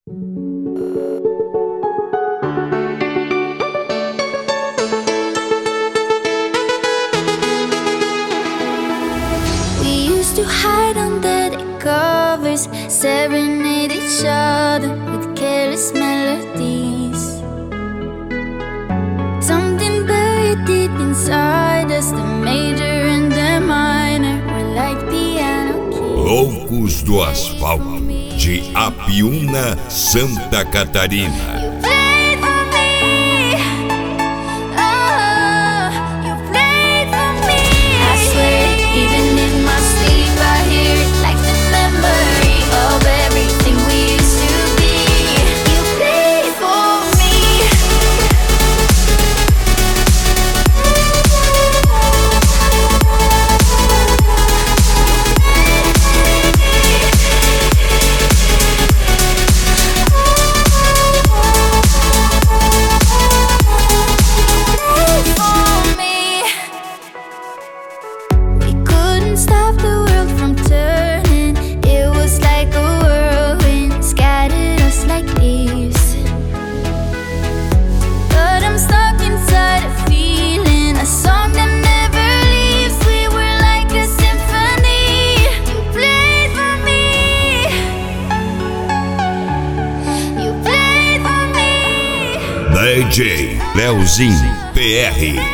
To hide under the covers, serenade each other with careless melodies. Something buried deep inside us, the major and the minor were like piano keys. Loucos do Asfalto, de Apiúna, Santa Catarina. DJ Leozinho PR.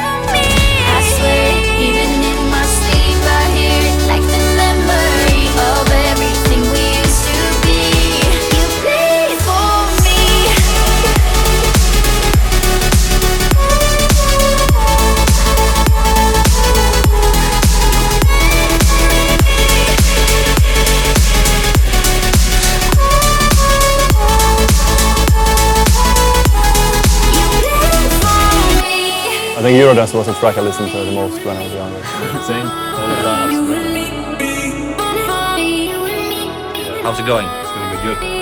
I think Eurodance was the track I listened to the most when I was younger. Same. How's it going? It's going to be good.